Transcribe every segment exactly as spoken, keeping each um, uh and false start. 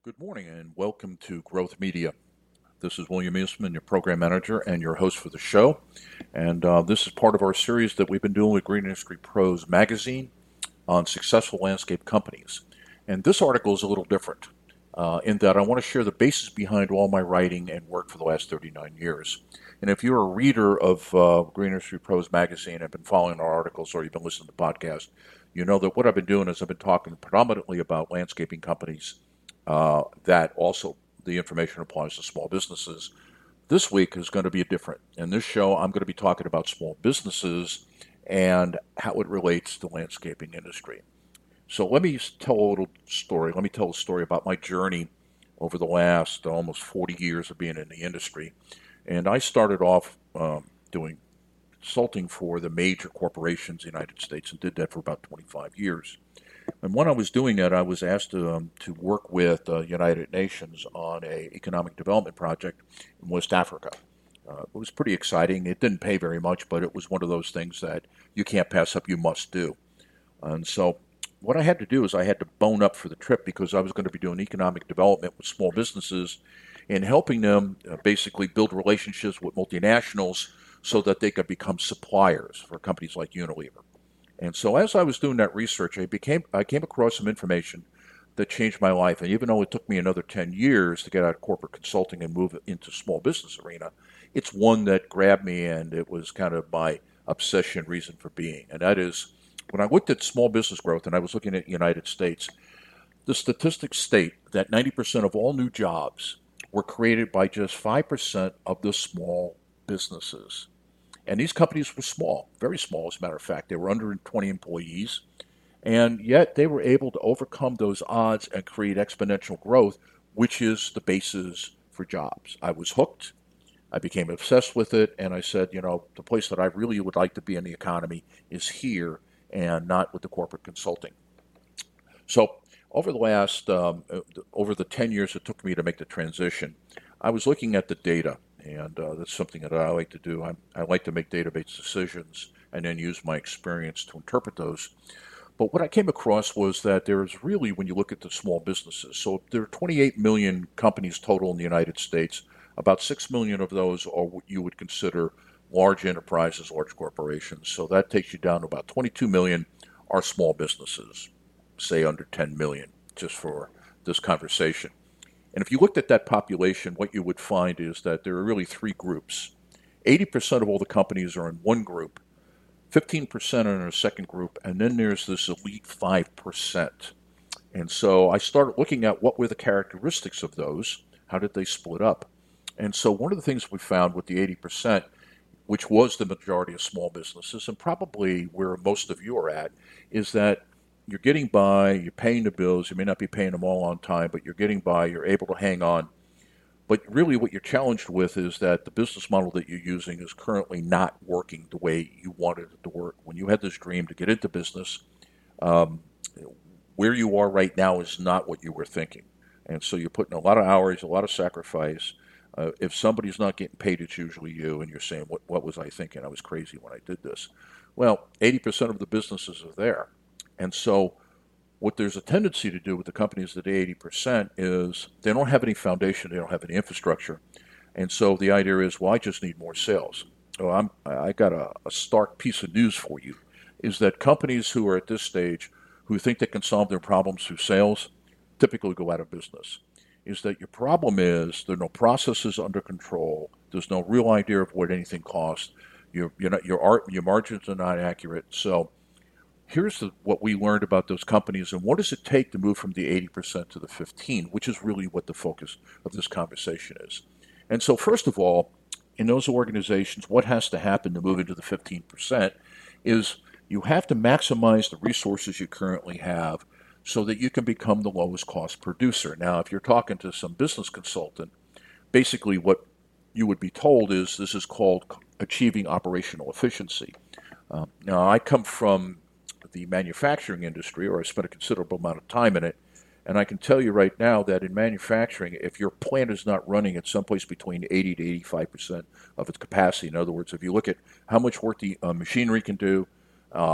Good morning and welcome to Growth Media. This is William Eastman, your program manager and your host for the show. And uh, this is part of our series that we've been doing with Green Industry Pros magazine on successful landscape companies. And this article is a little different uh, in that I want to share the basis behind all my writing and work for the last thirty-nine years. And if you're a reader of uh, Green Industry Pros magazine and have been following our articles or you've been listening to the podcast, you know that what I've been doing is I've been talking predominantly about landscaping companies uh, that also the information applies to small businesses. This week is going to be different. In this show, I'm going to be talking about small businesses and how it relates to the landscaping industry. So let me tell a little story. Let me tell a story about my journey over the last almost forty years of being in the industry. And I started off um, doing consulting for the major corporations in the United States and did that for about twenty-five years. And when I was doing that, I was asked to, um, to work with the uh, United Nations on a economic development project in West Africa. Uh, it was pretty exciting. It didn't pay very much, but it was one of those things that you can't pass up, you must do. And so what I had to do is I had to bone up for the trip because I was going to be doing economic development with small businesses and helping them uh, basically build relationships with multinationals so that they could become suppliers for companies like Unilever. And so as I was doing that research, I became I came across some information that changed my life. And even though it took me another ten years to get out of corporate consulting and move into small business arena, it's one that grabbed me and it was kind of my obsession reason for being. And that is when I looked at small business growth and I was looking at the United States, the statistics state that ninety percent of all new jobs were created by just five percent of the small businesses. And these companies were small, very small, as a matter of fact. They were under twenty employees, and yet they were able to overcome those odds and create exponential growth, which is the basis for jobs. I was hooked. I became obsessed with it, and I said, you know, the place that I really would like to be in the economy is here and not with the corporate consulting. So over the last, um, over the ten years it took me to make the transition, I was looking at the data. And uh, that's something that I like to do. I, I like to make database decisions and then use my experience to interpret those. But what I came across was that there is really, when you look at the small businesses, so there are twenty-eight million companies total in the United States. About six million of those are what you would consider large enterprises, large corporations. So that takes you down to about twenty-two million are small businesses, say under ten million, just for this conversation. And if you looked at that population, what you would find is that there are really three groups. eighty percent of all the companies are in one group, fifteen percent are in a second group, and then there's this elite five percent. And so I started looking at what were the characteristics of those, how did they split up? And so one of the things we found with the eighty percent, which was the majority of small businesses, and probably where most of you are at, is that you're getting by, you're paying the bills, you may not be paying them all on time, but you're getting by, you're able to hang on. But really what you're challenged with is that the business model that you're using is currently not working the way you wanted it to work. When you had this dream to get into business, um, where you are right now is not what you were thinking. And so you're putting a lot of hours, a lot of sacrifice. Uh, if somebody's not getting paid, it's usually you, and you're saying, what, what was I thinking? I was crazy when I did this. Well, eighty percent of the businesses are there. And so what there's a tendency to do with the companies that eighty percent is they don't have any foundation, they don't have any infrastructure. And so the idea is, well, I just need more sales. Well, I'm, I got a, a stark piece of news for you, is that companies who are at this stage who think they can solve their problems through sales typically go out of business. Is that your problem is there are no processes under control, there's no real idea of what anything costs, your, you're not, your, art, your margins are not accurate. So here's the, what we learned about those companies and what does it take to move from the eighty percent to the fifteen, which is really what the focus of this conversation is. And so first of all, in those organizations, what has to happen to move into the fifteen percent is you have to maximize the resources you currently have so that you can become the lowest cost producer. Now, if you're talking to some business consultant, basically what you would be told is this is called achieving operational efficiency. Um, now, I come from the manufacturing industry, or I spent a considerable amount of time in it, and I can tell you right now that in manufacturing, if your plant is not running at someplace between eighty to eighty-five percent of its capacity, in other words, if you look at how much work the uh, machinery can do, uh,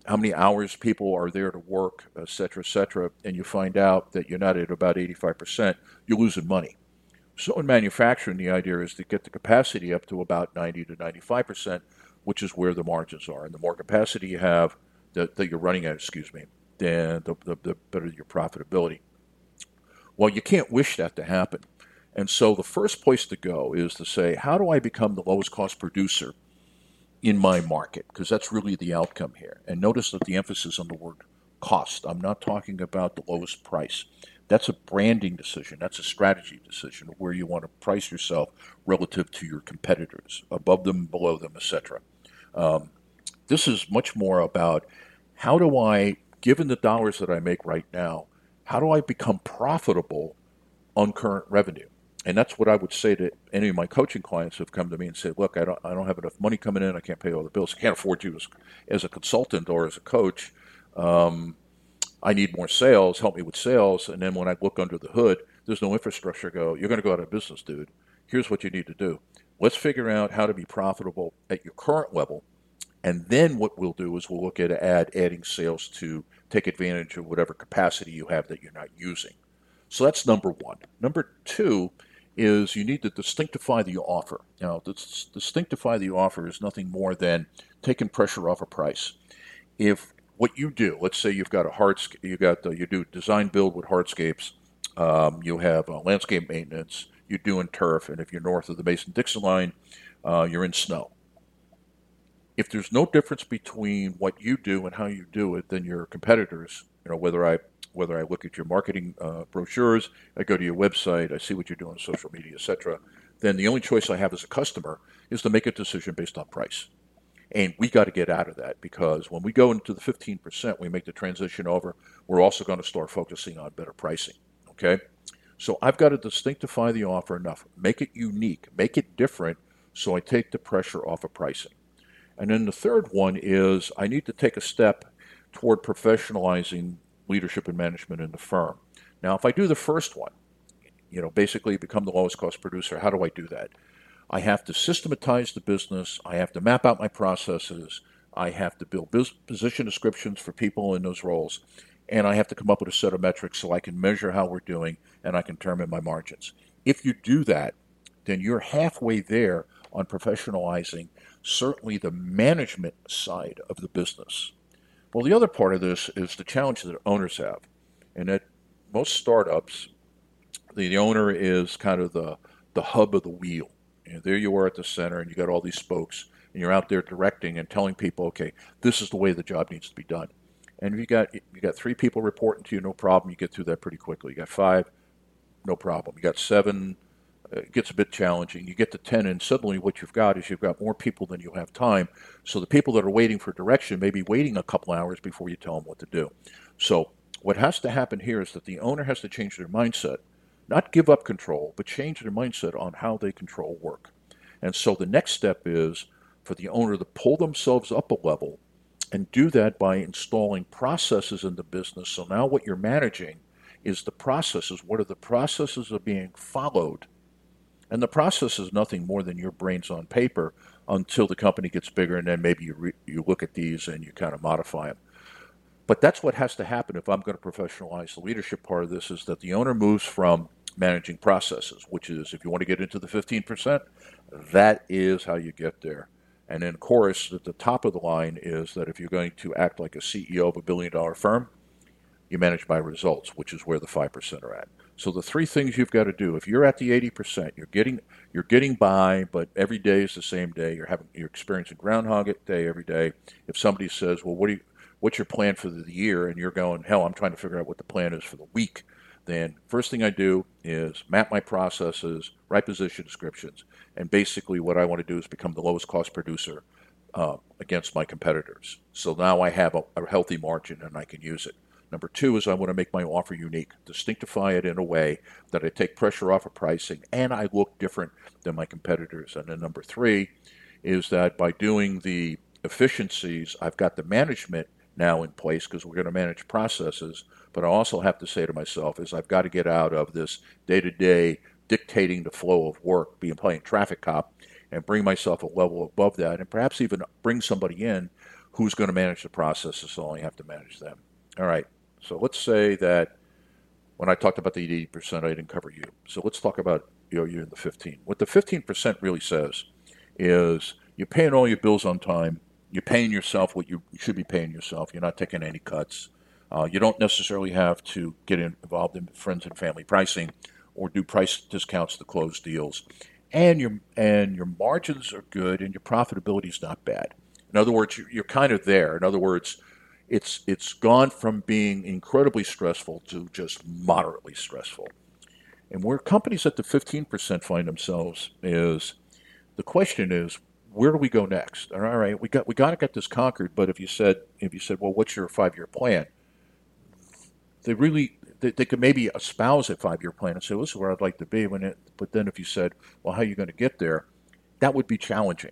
how many hours people are there to work, et cetera, et cetera, and you find out that you're not at about eighty-five percent, you're losing money. So in manufacturing, the idea is to get the capacity up to about ninety to ninety-five percent, which is where the margins are. And the more capacity you have that, that you're running at, excuse me, then the, the, the better your profitability. Well, you can't wish that to happen. And so the first place to go is to say, how do I become the lowest cost producer in my market? Because that's really the outcome here. And notice that the emphasis on the word cost. I'm not talking about the lowest price. That's a branding decision. That's a strategy decision of where you want to price yourself relative to your competitors, above them, below them, et cetera. Um, this is much more about how do I, given the dollars that I make right now, how do I become profitable on current revenue? And that's what I would say to any of my coaching clients who have come to me and say, look, I don't, I don't have enough money coming in. I can't pay all the bills. I can't afford you as, as a consultant or as a coach. Um, I need more sales, help me with sales. And then when I look under the hood, there's no infrastructure. I go, you're going to go out of business, dude. Here's what you need to do. Let's figure out how to be profitable at your current level. And then what we'll do is we'll look at add, adding sales to take advantage of whatever capacity you have that you're not using. So that's number one. Number two is you need to distinctify the offer. Now, to distinctify the offer is nothing more than taking pressure off a price. If what you do, let's say you've got a hardscape, you got the, you do design build with hardscapes, um, you have uh, landscape maintenance, you're doing turf, and if you're north of the Mason-Dixon line, uh, you're in snow. If there's no difference between what you do and how you do it, then your competitors, you know, whether I whether I look at your marketing uh, brochures, I go to your website, I see what you're doing on social media, et cetera, then the only choice I have as a customer is to make a decision based on price. And we got to get out of that, because when we go into the fifteen percent, we make the transition over, we're also going to start focusing on better pricing, okay? So I've got to distinctify the offer enough, make it unique, make it different, so I take the pressure off of pricing. And then the third one is I need to take a step toward professionalizing leadership and management in the firm. Now, if I do the first one, you know, basically become the lowest cost producer, how do I do that? I have to systematize the business. I have to map out my processes. I have to build position descriptions for people in those roles. And I have to come up with a set of metrics so I can measure how we're doing and I can determine my margins. If you do that, then you're halfway there on professionalizing certainly the management side of the business. Well, the other part of this is the challenge that owners have. And that most startups, the, the owner is kind of the, the hub of the wheel. You know, there you are at the center, and you got all these spokes, and you're out there directing and telling people, okay, this is the way the job needs to be done. And if you got you got three people reporting to you, no problem. You get through that pretty quickly. You got five, no problem. You got seven, uh, it gets a bit challenging. You get to ten, and suddenly what you've got is you've got more people than you have time. So the people that are waiting for direction may be waiting a couple hours before you tell them what to do. So what has to happen here is that the owner has to change their mindset. Not give up control, but change their mindset on how they control work. And so the next step is for the owner to pull themselves up a level and do that by installing processes in the business. So now what you're managing is the processes. What are the processes that are being followed? And the process is nothing more than your brains on paper until the company gets bigger, and then maybe you, re- you look at these and you kind of modify them. But that's what has to happen if I'm going to professionalize the leadership part of this, is that the owner moves from managing processes, which is, if you want to get into the fifteen percent, that is how you get there. And then, of course, at the top of the line is that if you're going to act like a C E O of a billion-dollar firm, you manage by results, which is where the five percent are at. So the three things you've got to do, if you're at the eighty percent, you're getting you're getting by, but every day is the same day. You're having you're experiencing Groundhog Day every day. If somebody says, well, what do you, what's your plan for the year? And you're going, hell, I'm trying to figure out what the plan is for the week. Then first thing I do is map my processes, write position descriptions, and basically what I want to do is become the lowest cost producer uh, against my competitors. So now I have a, a healthy margin and I can use it. Number two is I want to make my offer unique, distinctify it in a way that I take pressure off of pricing and I look different than my competitors. And then number three is that by doing the efficiencies, I've got the management now in place because we're going to manage processes. But I also have to say to myself is I've got to get out of this day-to-day dictating the flow of work, being playing traffic cop, and bring myself a level above that, and perhaps even bring somebody in who's going to manage the processes, so I have to manage them. All right. So let's say that when I talked about the eighty percent, I didn't cover you. So let's talk about you know you in the fifteen. What the fifteen percent really says is you're paying all your bills on time. You're paying yourself what you should be paying yourself. You're not taking any cuts. Uh, you don't necessarily have to get involved in friends and family pricing or do price discounts to close deals. And your and your margins are good and your profitability is not bad. In other words, you're, you're kind of there. In other words, it's it's gone from being incredibly stressful to just moderately stressful. And where companies at the fifteen percent find themselves is the question is, where do we go next? All right, we got we got to get this conquered. But if you said if you said, well, what's your five year plan? They really they, they could maybe espouse a five year plan and say, well, this is where I'd like to be. When it, but then if you said, well, how are you going to get there? That would be challenging.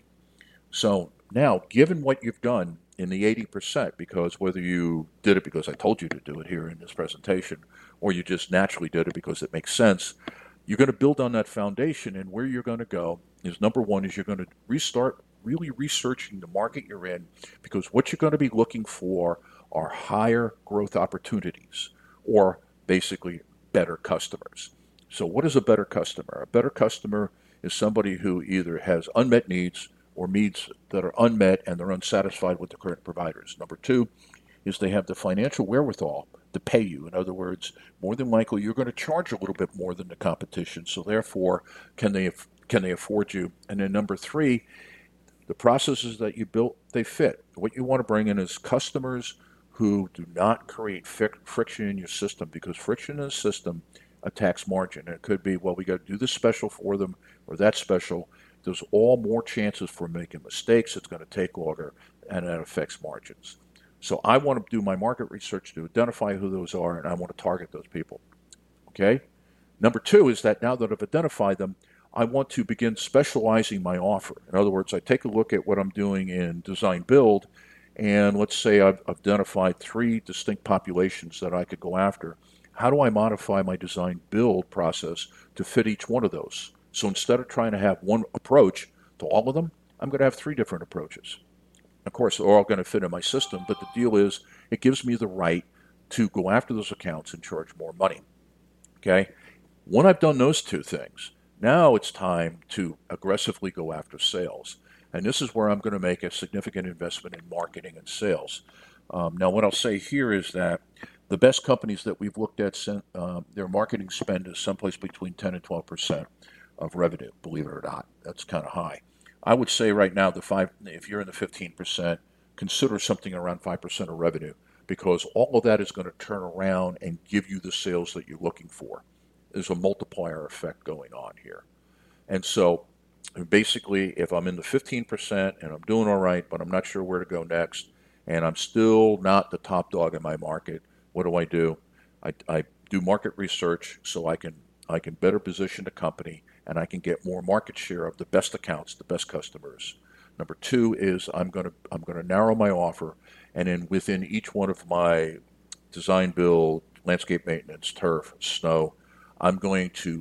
So now, given what you've done in the eighty percent, because whether you did it because I told you to do it here in this presentation, or you just naturally did it because it makes sense, you're going to build on that foundation. And where you're going to go is, number one, is you're going to restart really researching the market you're in, because what you're going to be looking for are higher growth opportunities, or basically better customers. So what is a better customer? A better customer is somebody who either has unmet needs or needs that are unmet and they're unsatisfied with the current providers. Number two is they have the financial wherewithal to pay you. In other words, more than likely you're going to charge a little bit more than the competition, so therefore can they can they afford you? And then number three, the processes that you built, they fit. What you want to bring in is customers who do not create friction in your system, because friction in the system attacks margin. And it could be, well, we got to do this special for them or that special. There's all more chances for making mistakes. It's going to take longer, and that affects margins. So I want to do my market research to identify who those are, and I want to target those people. Okay? Number two is that now that I've identified them, I want to begin specializing my offer. In other words, I take a look at what I'm doing in design build, and let's say I've identified three distinct populations that I could go after. How do I modify my design build process to fit each one of those? So instead of trying to have one approach to all of them, I'm going to have three different approaches. Of course, they're all going to fit in my system, but the deal is it gives me the right to go after those accounts and charge more money. Okay? When I've done those two things, now it's time to aggressively go after sales. And this is where I'm going to make a significant investment in marketing and sales. Um, now, what I'll say here is that the best companies that we've looked at, uh, their marketing spend is someplace between ten and twelve percent of revenue, believe it or not. That's kind of high. I would say right now, the five, if you're in the fifteen percent, consider something around five percent of revenue, because all of that is going to turn around and give you the sales that you're looking for. There's a multiplier effect going on here. And so basically, if I'm in the fifteen percent and I'm doing all right, but I'm not sure where to go next, and I'm still not the top dog in my market, what do I do? I, I do market research so I can I can better position the company, and I can get more market share of the best accounts, the best customers. Number two is I'm going to I'm going to narrow my offer, and then within each one of my design, build, landscape maintenance, turf, snow, I'm going to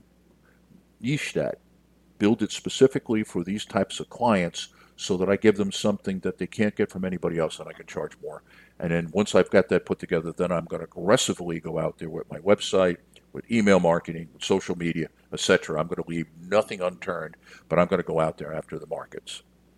niche that, build it specifically for these types of clients, so that I give them something that they can't get from anybody else, and I can charge more. And then once I've got that put together, then I'm going to aggressively go out there with my website, with email marketing, with social media, et cetera. I'm going to leave nothing unturned, but I'm going to go out there after the markets.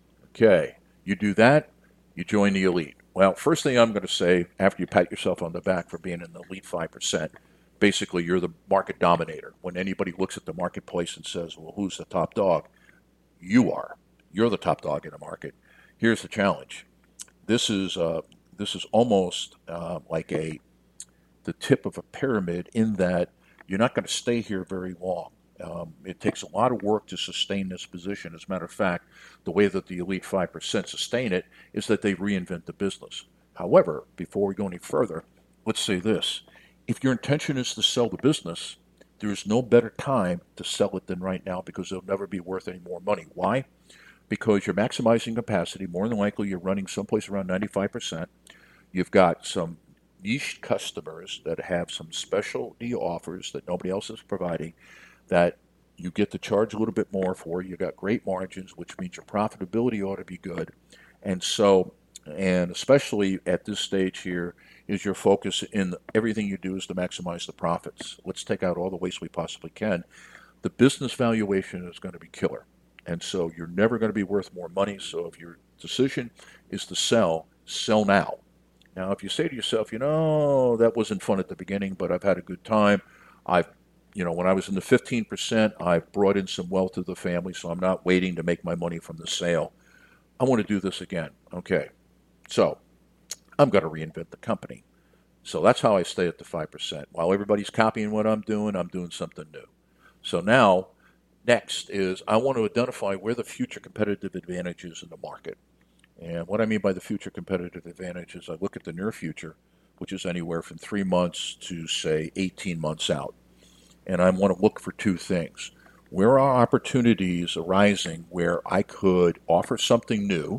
Okay, you do that, you join the elite. Well, first thing I'm going to say, after you pat yourself on the back for being in the elite five percent, basically you're the market dominator. When anybody looks at the marketplace and says, well, who's the top dog? You are. You're the top dog in the market. Here's the challenge. This is uh, this is almost uh, like a the tip of a pyramid, in that you're not going to stay here very long. Um, it takes a lot of work to sustain this position. As a matter of fact, the way that the elite five percent sustain it is that they reinvent the business. However, before we go any further, let's say this. If your intention is to sell the business, there is no better time to sell it than right now, because it'll never be worth any more money. Why? Because you're maximizing capacity. More than likely, you're running someplace around ninety-five percent. You've got some niche customers that have some specialty offers that nobody else is providing, that you get to charge a little bit more for. You've got great margins, which means your profitability ought to be good. And so and especially at this stage here, is your focus in everything you do is to maximize the profits. Let's take out all the waste we possibly can. The business valuation is going to be killer. And so you're never going to be worth more money. So if your decision is to sell, sell now. Now, if you say to yourself, you know, that wasn't fun at the beginning, but I've had a good time. I've, you know, when I was in the fifteen percent, I've brought in some wealth to the family, so I'm not waiting to make my money from the sale. I want to do this again. Okay. So I'm going to reinvent the company. So that's how I stay at the five percent. While everybody's copying what I'm doing, I'm doing something new. So now, next is I want to identify where the future competitive advantage is in the market. And what I mean by the future competitive advantage is I look at the near future, which is anywhere from three months to, say, eighteen months out. And I want to look for two things. Where are opportunities arising where I could offer something new,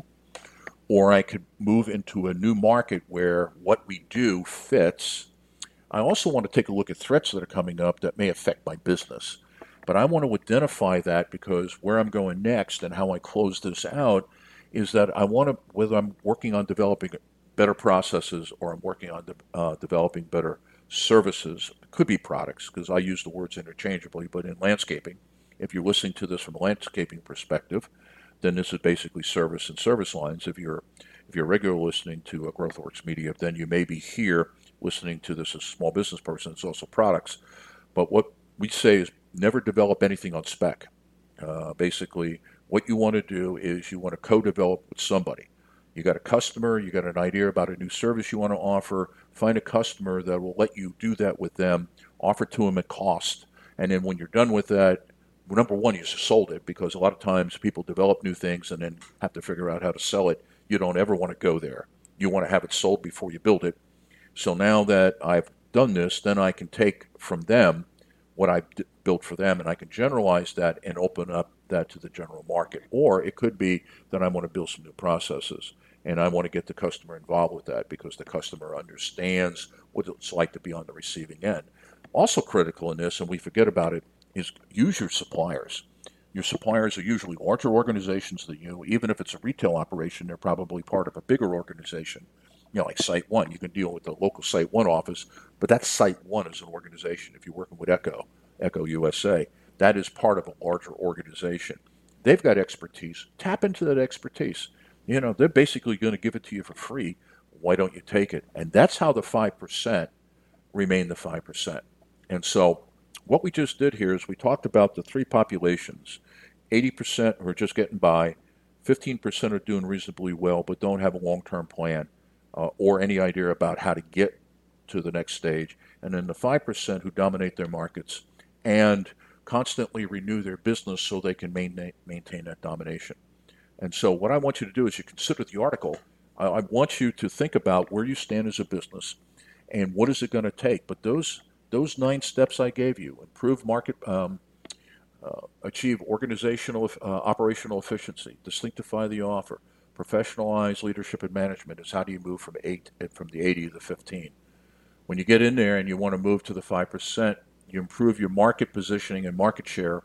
or I could move into a new market where what we do fits? I also want to take a look at threats that are coming up that may affect my business. But I want to identify that because where I'm going next and how I close this out is that I want to, whether I'm working on developing better processes or I'm working on de- uh, developing better services, it could be products because I use the words interchangeably, but in landscaping, if you're listening to this from a landscaping perspective, then this is basically service and service lines. If you're if you're regularly listening to a GrowthWorks Media, then you may be here listening to this as a small business person. It's also products. But what we say is never develop anything on spec. Uh, basically, what you want to do is you want to co-develop with somebody. You got a customer, you got an idea about a new service you want to offer, find a customer that will let you do that with them, offer to them at cost. And then when you're done with that, number one, you just sold it because a lot of times people develop new things and then have to figure out how to sell it. You don't ever want to go there. You want to have it sold before you build it. So now that I've done this, then I can take from them what I've d- built for them and I can generalize that and open up that to the general market. Or it could be that I want to build some new processes and I want to get the customer involved with that because the customer understands what it's like to be on the receiving end. Also critical in this, and we forget about it, is use your suppliers. Your suppliers are usually larger organizations than you. Even if it's a retail operation, they're probably part of a bigger organization. You know, like Site One, you can deal with the local Site One office, but that's Site One as an organization. If you're working with Echo, Echo U S A, that is part of a larger organization. They've got expertise. Tap into that expertise. You know, they're basically going to give it to you for free. Why don't you take it? And that's how the five percent remain the five percent. And so what we just did here is we talked about the three populations. eighty percent are just getting by, fifteen percent are doing reasonably well but don't have a long-term plan uh, or any idea about how to get to the next stage, and then the five percent who dominate their markets and constantly renew their business so they can maintain, maintain that domination. And so what I want you to do is you consider the article. I, I want you to think about where you stand as a business and what is it going to take. But those those nine steps I gave you, improve market, um, uh, achieve organizational, uh, operational efficiency, distinctify the offer, professionalize leadership and management is how do you move from eight from the eighty to the fifteen. When you get in there and you want to move to the five percent, you improve your market positioning and market share.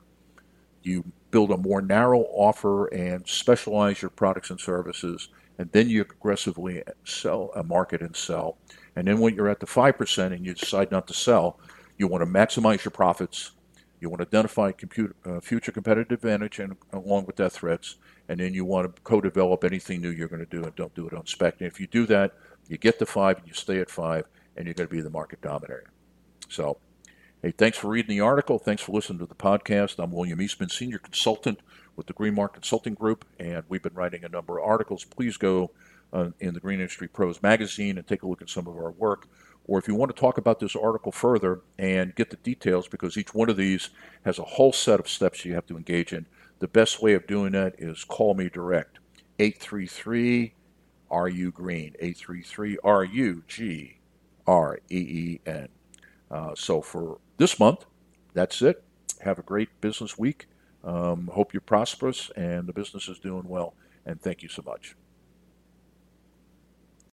You build a more narrow offer and specialize your products and services, and then you aggressively sell, uh, market and sell. And then when you're at the five percent and you decide not to sell, you want to maximize your profits. You want to identify computer, uh, future competitive advantage and along with that threats. And then you want to co-develop anything new you're going to do and don't do it on spec. And if you do that, you get to five and you stay at five and you're going to be the market dominator. So, hey, thanks for reading the article. Thanks for listening to the podcast. I'm William Eastman, Senior Consultant with the Greenmark Consulting Group, and we've been writing a number of articles. Please go uh, in the Green Industry Pros magazine and take a look at some of our work. Or if you want to talk about this article further and get the details, because each one of these has a whole set of steps you have to engage in, the best way of doing that is call me direct, eight three three R U Green, eight three three R U G R E E N. Uh, so for this month, that's it. Have a great business week. Um, hope you're prosperous and the business is doing well. And thank you so much.